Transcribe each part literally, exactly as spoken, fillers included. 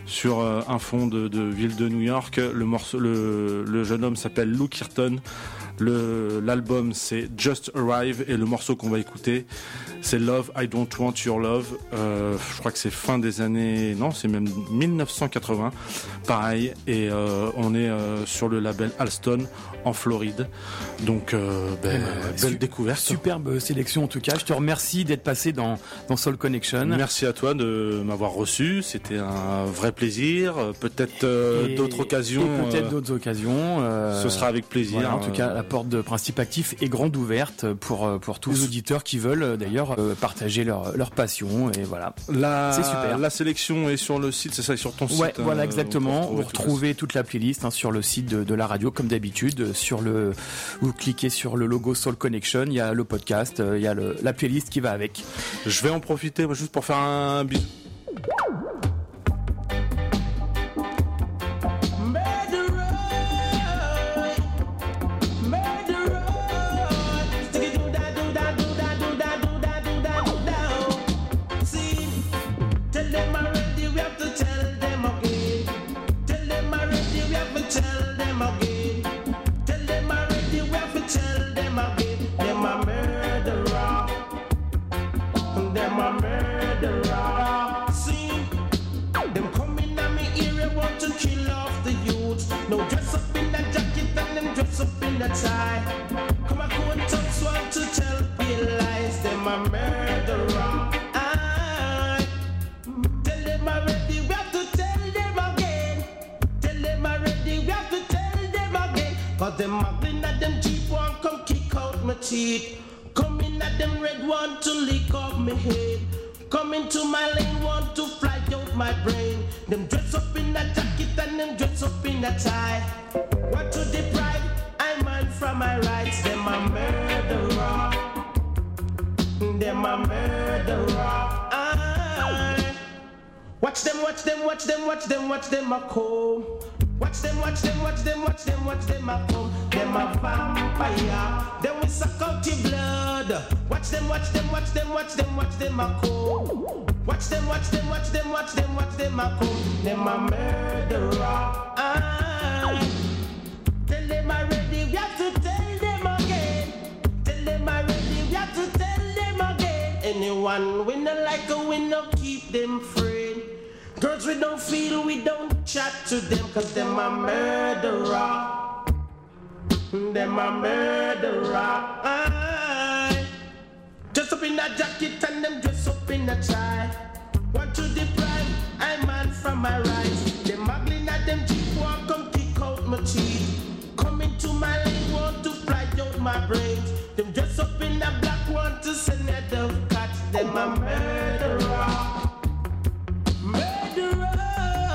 sur euh, un fond de, de ville de New York. Le morceau, le, le jeune homme s'appelle Lou Kirton. Le, l'album c'est Just Arrive et le morceau qu'on va écouter c'est Love, I Don't Want Your Love. Euh, je crois que c'est fin des années, non, c'est même dix-neuf cent quatre-vingts. Pareil, et euh, on est euh, sur le label Alston en Floride. Donc, euh, ben, euh, belle su- découverte. Superbe sélection en tout cas. Je te remercie d'être passé dans, dans Soul Connection. Merci à toi de m'avoir reçu. C'était un vrai plaisir. Peut-être euh, et, d'autres occasions. Et peut-être euh, d'autres occasions. Euh, ce sera avec plaisir. Voilà, en tout cas, la porte de Principe Actif est grande ouverte pour, pour tous les auditeurs qui veulent d'ailleurs partager leur, leur passion. Et voilà. La, c'est super. La sélection est sur le site, c'est ça, sur ton ouais, site. Voilà, euh, exactement. Vous retrouvez toute la playlist hein, sur le site de, de la radio, comme d'habitude. Sur le, vous cliquez sur le logo Soul Connection, il y a le podcast, il y a le, la playlist qui va avec. Je vais en profiter juste pour faire un bisou. Come on, go and touch one to tell me lies. Them a murderer. I tell them already, we have to tell them again. Tell them already, we have to tell them again. Cause them muggling at them cheap one come kick out my teeth. Come in at them red one to lick off my head. Come into my lane one to fly out my brain. Them dress up in a jacket and them dress up in a tie. What to deprive? I'm man from my rights. Them a murderer. Them a murderer. I watch them, watch them, watch them, watch them, watch them a come. Watch them, watch them, watch them, watch them, watch them a come. Them a vampire. Then we suck out your blood. Watch them, watch them, watch them, watch them, watch them a come. Watch them, watch them, watch them, watch them, watch them a come. Them a murderer. I tell them already, we have to tell them again. Tell them already, we have to tell them again. Anyone we not like a we no keep them free. Girls we don't feel, we don't chat to them. Cause them a murderer. Them a murderer. I dress up in a jacket and them dress up in a tie. Want to deprive, I'm man from my rights. Them muggling at them cheap one come kick out my teeth. Come into my lane, want to fly out my brains. Them dress up in a black, want to send a dove cat. Them a murderer. Murderer.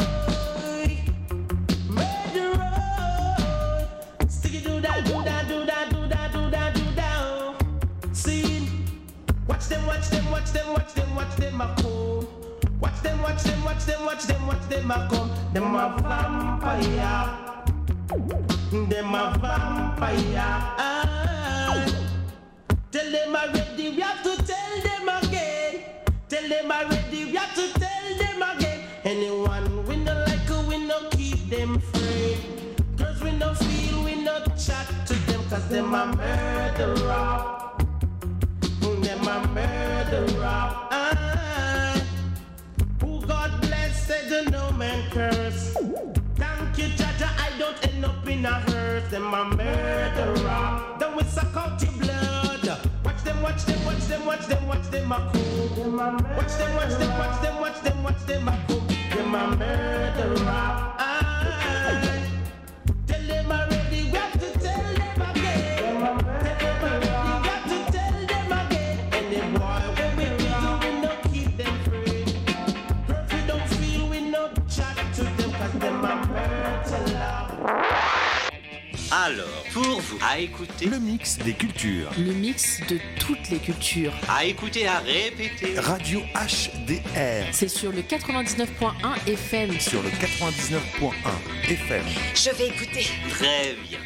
Murderer. Sticky do that, do that, do that, do that, do that, do that. See, watch them, watch them, watch them, watch them, watch them a come. Watch them, watch them, watch them, watch them, watch them a come. Them a vampire. Them a vampire. Ah. Tell them already, we have to tell them again. Tell them already, we have to tell them again. Anyone we no like, we no keep them free. Girls we no feel, we no chat to them. Cause them a murderer. Them a murderer. Ah. Who God bless, said the no man curse. Thank you, Jaja, I don't end up in a hearse. Them a murderer. Then we suck out your blood. Watch them, watch them, watch them, watch them, watch them a come. Watch them, watch them, watch them, watch them, watch them a come. Them a murderer. I tell them already, we have to tell them again. Tell them already, we have to tell them again. And the boy, when we kill, we no keep them free. Girls we don't feel, we no chat to them. Cause them a murderer. Alors, pour vous, à écouter le mix des cultures. Le mix de toutes les cultures. À écouter, à répéter. Radio H D R. C'est sur le quatre-vingt-dix-neuf point un F M. Sur le quatre-vingt-dix-neuf point un F M. Je vais écouter. Très bien.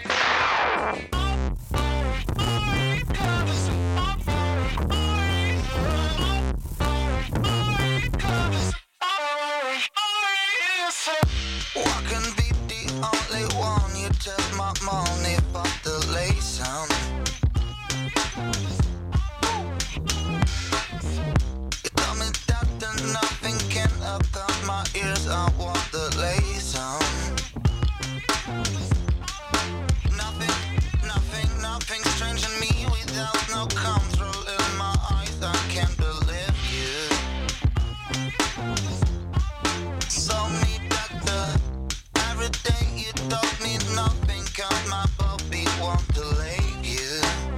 What can be the only one? You take my money for the lay sound. You tell me that then nothing can upcut my ears. I want the lay sound. Nothing, nothing, nothing strange in me without no control in my eyes. I can't believe you. So me doctor, every day you taught me nothing, cause my puppy want to leave you.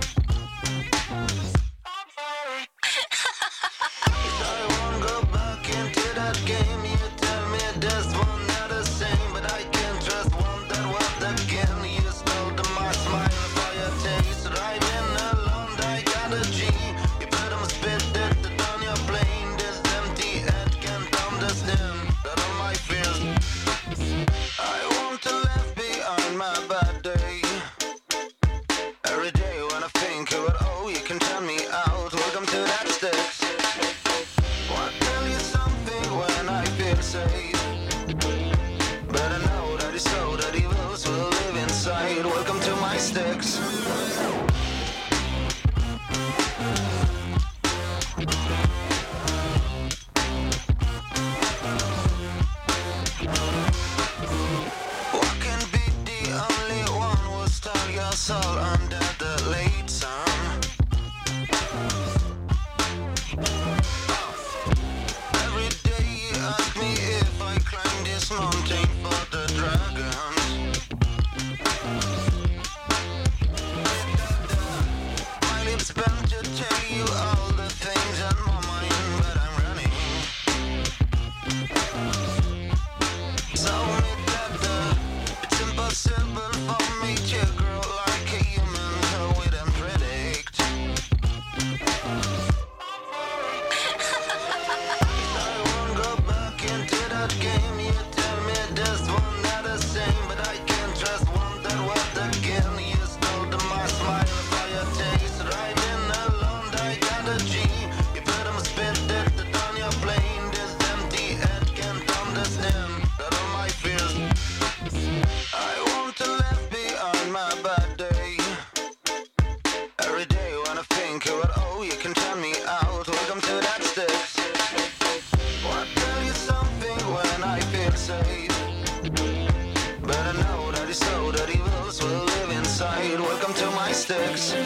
I won't go back into that game. You tell me this one not the same, but I can't trust one that was again. You stole the my smile for your taste. Driving alone, I got a G. You put them spit it on your plane. This empty head can't understand that all my fears. I want to leave behind my bad day. Every day when I think about, oh, you can turn me out. Welcome to that sticks. Wanna tell you something when I feel safe. But I know that it's so that evils will live inside. Welcome to my sticks. What can be the only one who stole your soul under the late sun? Every day you ask me if I climb this mountain for the dragons. My lips bend to tell you all the things on my mind, but I'm running. So me doctor, it's impossible for me to grow like a human, so we don't predict. I won't go back into that game. You tell me this one not the same, but I can't trust one that was again. You stole the my smile for your taste. Driving alone, I got a G. You put them spit it on your plane. This empty head can't understand that all my fears. I want to leave behind my bad day. Every day when I think about, oh, you can turn me out. Welcome to that sticks. Wanna tell you something when I feel safe. But I know that it's so that evils will live inside. Welcome to my sticks.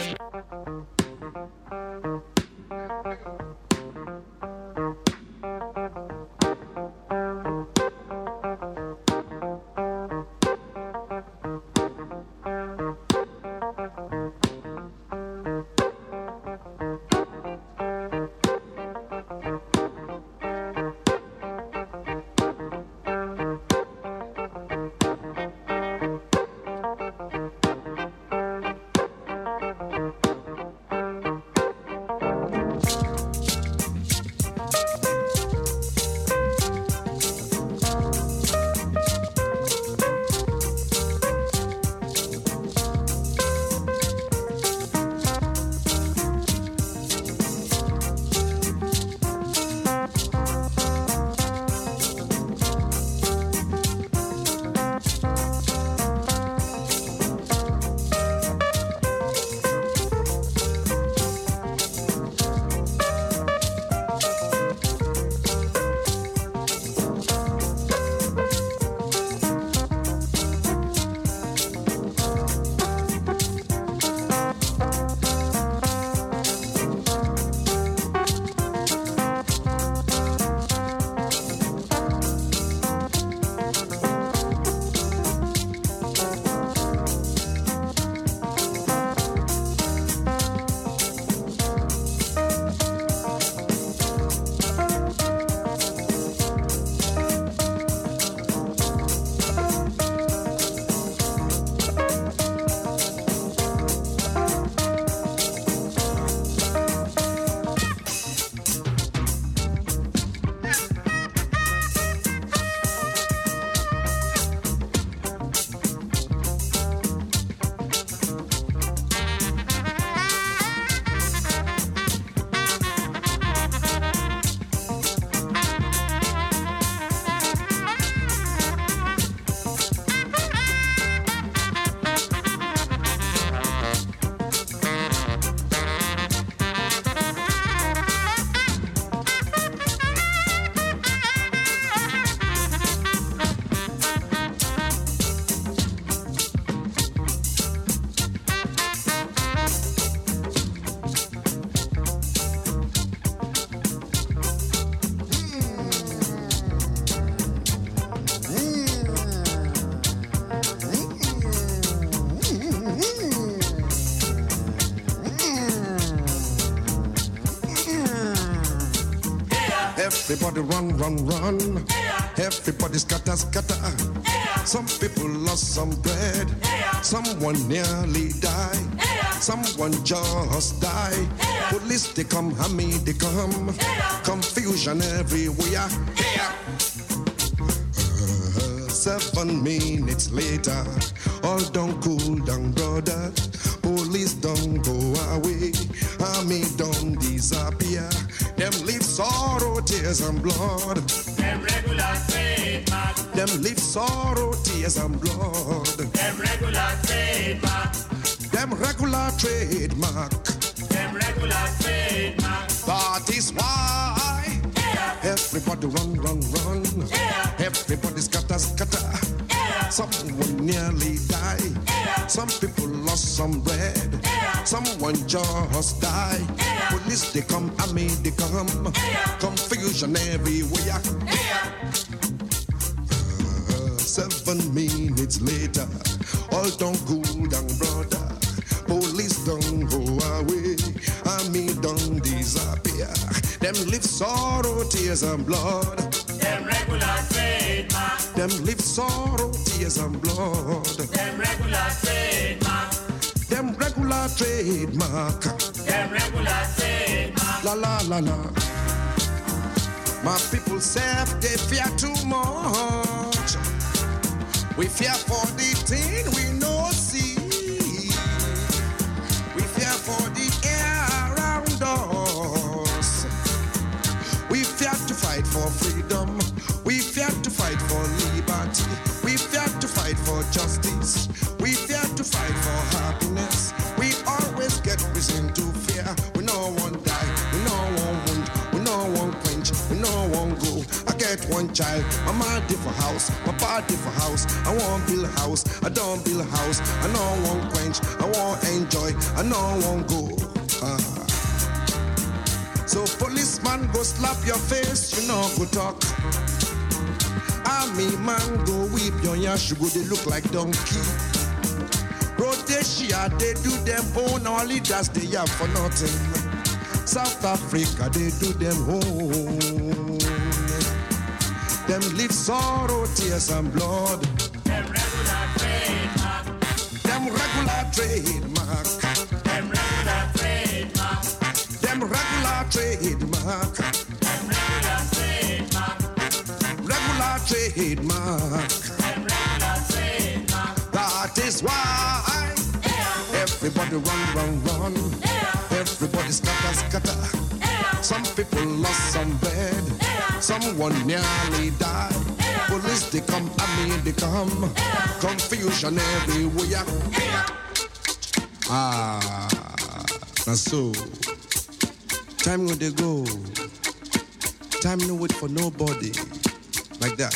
Everybody run, run, run. Everybody scatter, scatter. Some people lost some bread. Someone nearly died. Someone just died. Police they come, hammy they come. Confusion everywhere. Uh, seven minutes later, all don't cool down, brother. Police don't go away. Army don't disappear. Them leave sorrow, tears and blood. Them regular trademark. Them leave sorrow, tears and blood. Them regular trademark. Them regular trademark. Them regular trademark. That is why everybody run, run, run. Everybody scatter, scatter. Someone nearly died. Some people lost some bread. Someone just died. Police they come, army they come. Confusion everywhere. Uh, seven minutes later, all don't cool down, brother. Police don't go away. Army don't disappear. Them live sorrow, tears and blood. Them regular trademark. Them live sorrow, tears and blood. Them regular trademark. Them regular trademark. Them regular trademark. La la la la. My people say they fear too much. We fear for the thing we no see. We fear for the air around us. We fear to fight for freedom. We fear to fight for liberty. We fear to fight for justice. We fear to fight for happiness. We always get reason to fear. We no one die. We no one wound. We no one quench. We no one go. I get one child. My mom for house. My body for house. I want build a house. I don't build a house. I no one quench. I want enjoy. I no one go. Ah. So policeman go slap your face. You know go talk. Army man go whip your yash. You go they look like donkey. Rhodesia, they do them own, our leaders, they have for nothing. South Africa, they do them own. Them live sorrow, tears and blood. Them regular trademark. Them regular trademark. Them regular trademark. Them regular trademark. Them regular trademark. Regular trademark. Them regular trademark. That is why everybody run, run, run. Everybody scatter, scatter. Some people lost some bread. Someone nearly died. Police they come, army they come. Confusion everywhere. Ah, that's so. Time when they go. Time no wait for nobody. Like that.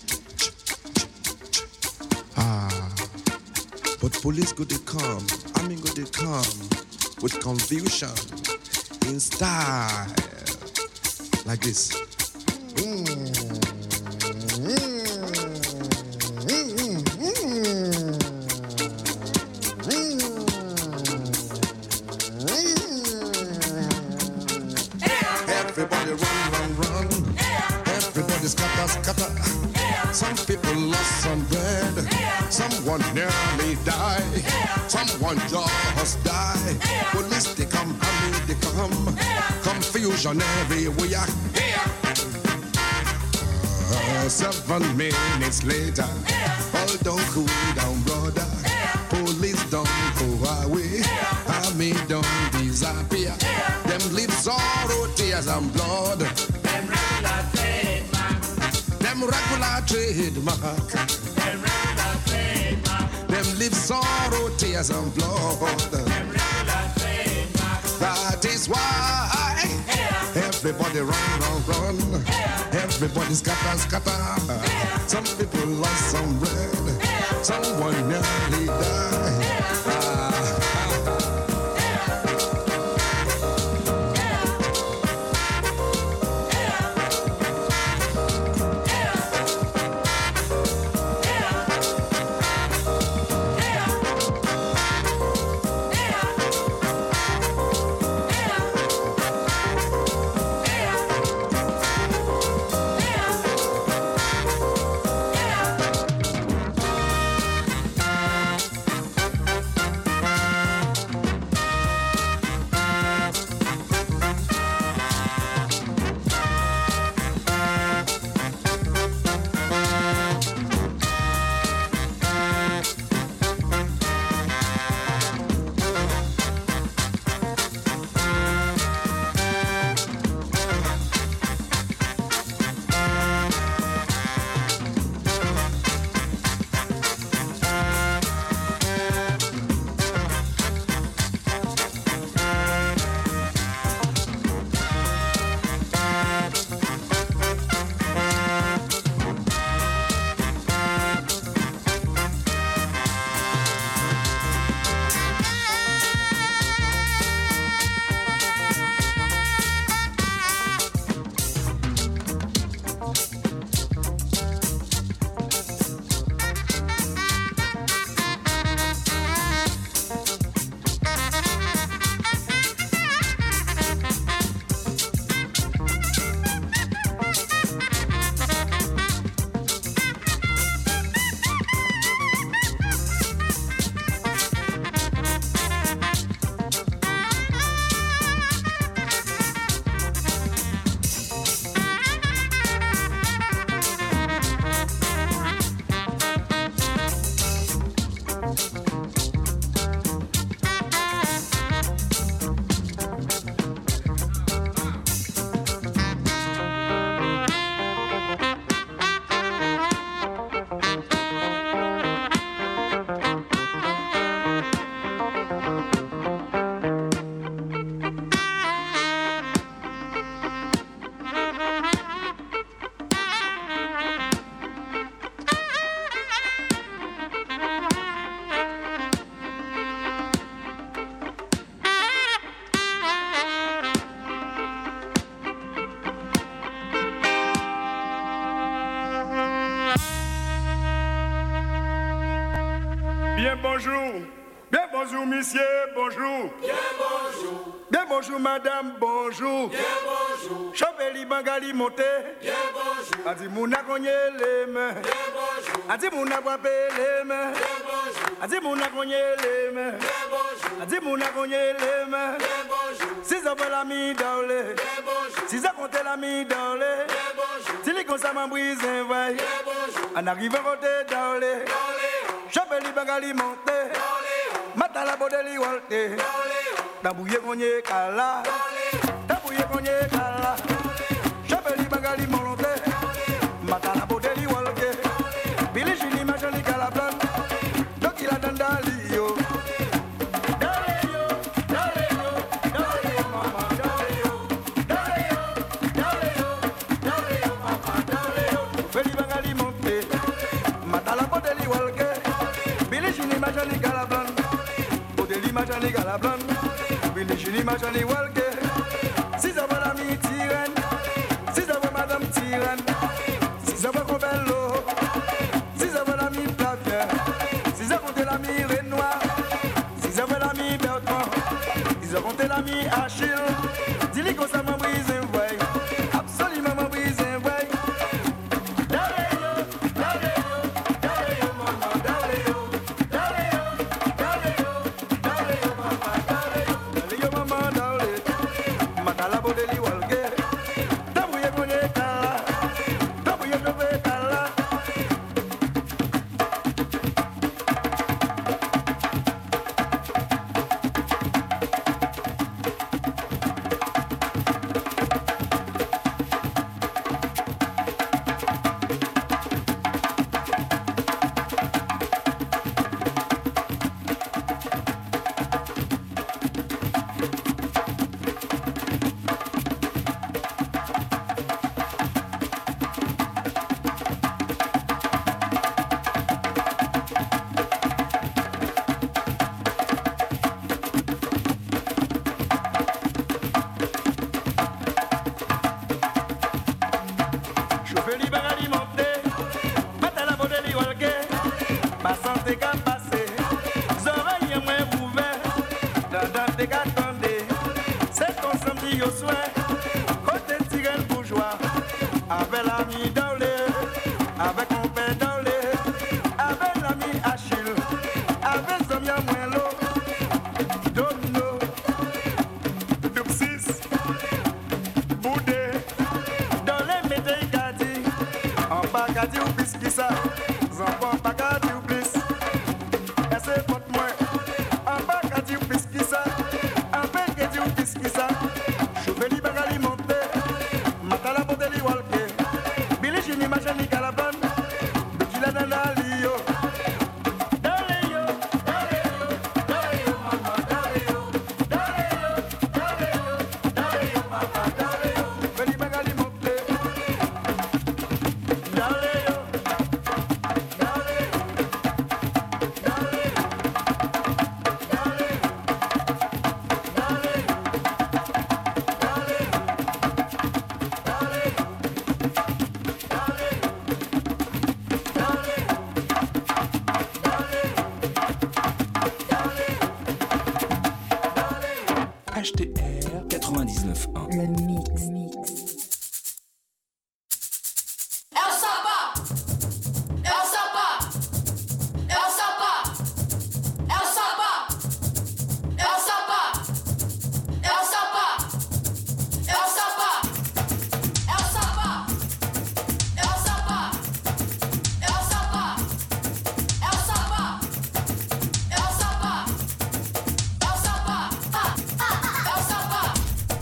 Ah. But police go they come, army go they come with confusion in style like this. Mm. Mm. Mm. Mm. Everybody run, run, run. Everybody scatter, scatter. Some people lost some bread. Someone nearly died. Someone just died. Police they come, army they come. Confusion everywhere. Uh, seven minutes later, all don't cool down, brother. Police don't go away. Army don't disappear. Them live sorrow, tears and blood. Them regular trademark. Them regular trademark. Them regular trademark. Them live sorrow, tears and blood. Them regular trademark. That is why everybody run, run, run. Everybody scatter, scatter. Some people lost some bread. Someone nearly died. Ah. Bien bonjour. Bien bonjour, monsieur, bonjour. Bien bonjour. Bien bonjour, madame, bonjour. Bien bonjour. Chopeli Bangali monté. Bien bonjour. Adi mouna konye les mains. Bien bonjour. Adi mouna kwape les mains. Bien bonjour. Adi mouna konye les mains. Bien bonjour. Adi mouna konye les mains. Bien bonjour. Si ça veut la mi dans les. Bien bonjour. Si ça compte la mi dans les. Bien bonjour. Si les consommateurs m'embrisent un vaille. Bien bonjour. En arrivant côté dans les. Chopeli Bangali monté. Mata la bodeli walte, dabouye konye kala, dabouye konye kala, chapeli bagali molonte, mata la bodeli walte, bili jini majani kala plan, doki la dandali yo. Dale yo, dale yo, dale yo mama, dale yo, dale yo, dale yo, dale yo mama, dale yo, chapeli bagali monte, mata la bodeli walte, bili jini majani kala plan. Majani galablan, Billy Jini Majani Walke. Si ça va la mi tyran, si ça va madame tyran, si ça va Cobello, si ça va la mi Flavien, si ça compte la mi Renoir, si ça va la mi Bertrand, si ça compte la mi Achille, dis-lui qu'on ça m'embrise un voile, absolument m'embrise un voile. H T R quatre-vingt-dix-neuf point un. Le mix. mix. El Sapa! El Sapa! El Sapa! El Sapa! El Sapa! El Sapa! El Sapa! El Sapa! El Sapa! El Sapa! El Sapa! El Sapa! El Sapa! Ah! El Sapa!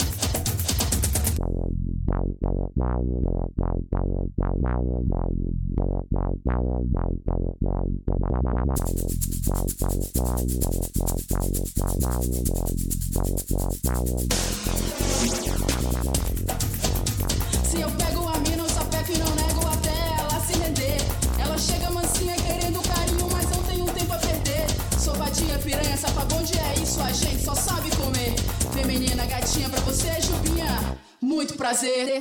Se eu pego a mina, eu sapeco e não nego até ela se render. Ela chega mansinha querendo carinho, mas não tenho tempo a perder. Sou vadia, piranha, sapabonde, é isso, a gente só sabe comer. Feminina, gatinha, pra você, Jubinha, muito prazer.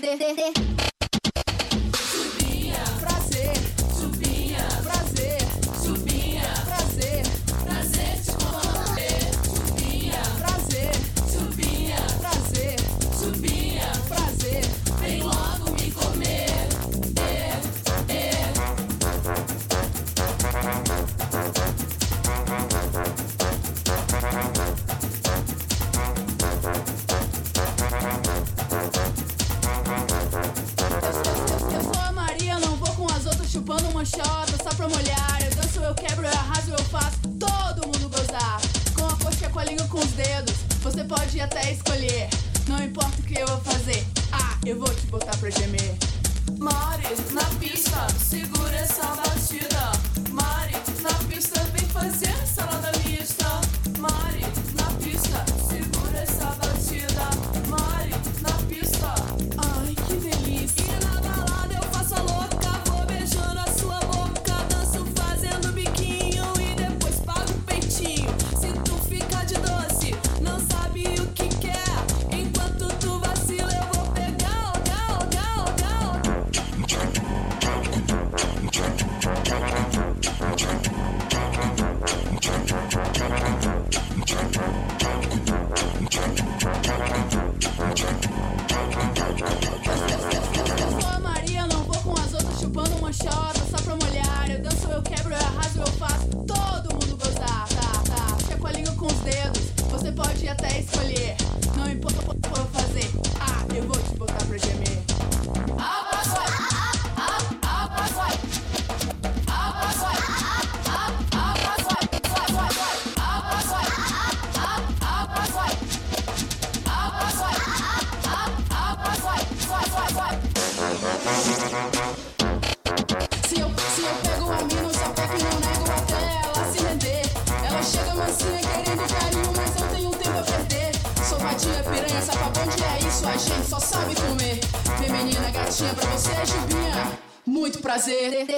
Subinha, prazer. Subinha, prazer. Subinha, prazer. manchota só pra molhar. Eu danço, eu quebro, eu arraso, eu faço todo mundo gozar. Com a coxa, com a língua, com os dedos, você pode até escolher. Não importa o que eu vou fazer, ah, eu vou te botar pra gemer. Mari, na pista, segura essa batida. Mari, na pista, vem fazer salada mista. Mari, na pista, segura essa batida. Mari, na pista, ai que delícia. E na balada eu faço a louca, vou beijando a sua boca, danço fazendo biquinho e depois pago o peitinho. Se tu fica de doce, não sabe o que quer, enquanto tu vacila eu vou pegar, gal, gal, gal. Eu sou a Maria, não vou com as outras chupando manchota só pra molhar. Eu danço, eu quebro, eu arraso, eu faço todo mundo gozar. Tá, tá, fica com a língua com os dedos, você pode até escolher. Não importa o que eu vou fazer, ah, eu vou te botar pra gemer. Água vai, água vai, água vai, água vai, vai, vai, vai, água vai, água vai, água vai, água vai, vai, vai, vai. Se eu, se eu pego a mina, eu só pego e não nego até ela se render. Ela chega mansinha querendo carinho, mas não tenho tempo a perder. Sou vadia, piranha, sapabonde, é isso, a gente só sabe comer. Feminina, gatinha, pra você é jubinha, muito prazer.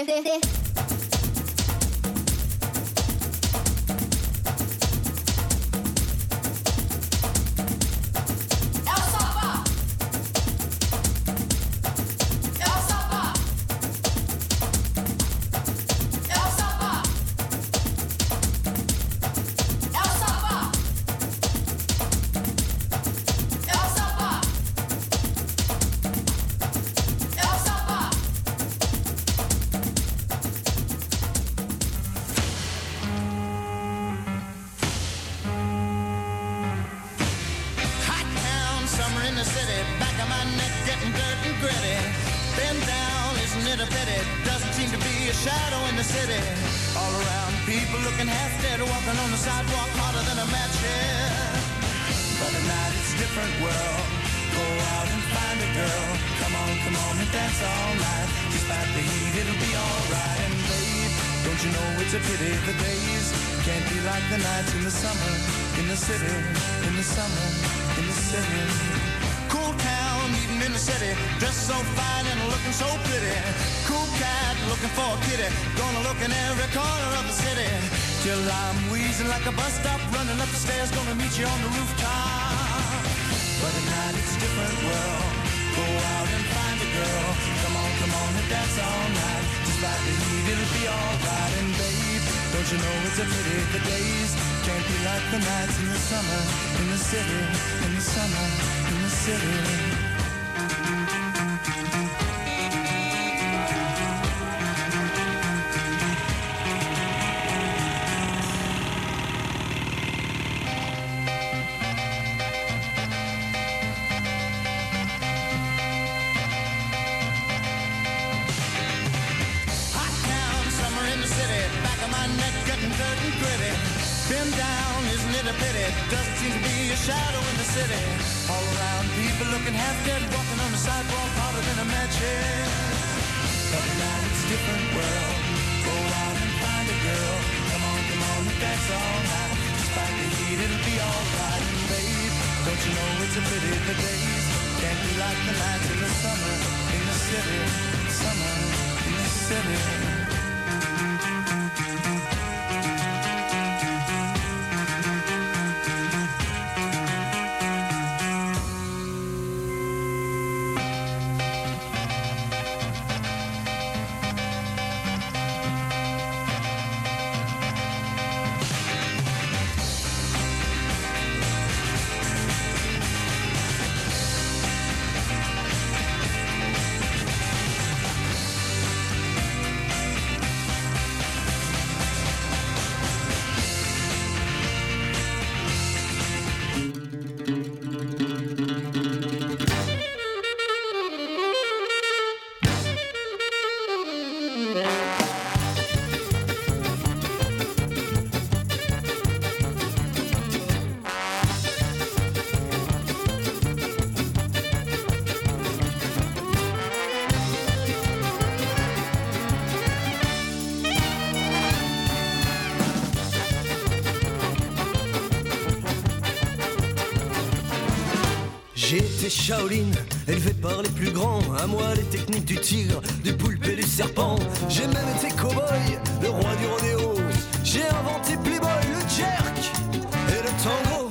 J'ai été Shaolin, élevé par les plus grands. À moi les techniques du tigre, du poulpe et du serpent. J'ai même été cow-boy, le roi du rodéo. J'ai inventé Playboy, le jerk et le tango.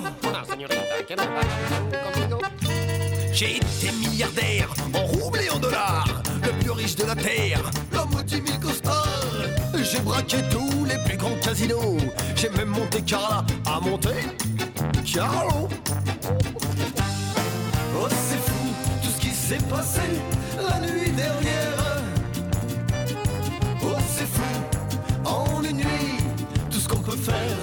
J'ai été milliardaire en roubles et en dollars, le plus riche de la terre, l'homme aux dix mille costards. J'ai braqué tous les plus grands casinos. J'ai même monté Carla à monter Carlo. Oh c'est fou tout ce qui s'est passé la nuit dernière. Oh c'est fou en une nuit tout ce qu'on peut faire.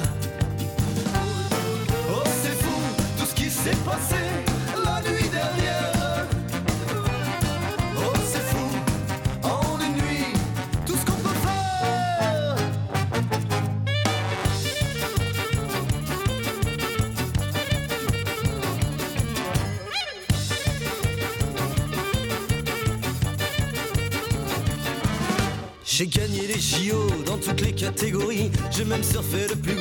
Oh c'est fou tout ce qui s'est passé la nuit dernière. Oh c'est fou en une nuit tout ce qu'on peut faire. J'ai gagné les J O dans toutes les catégories. J'ai même surfé le plus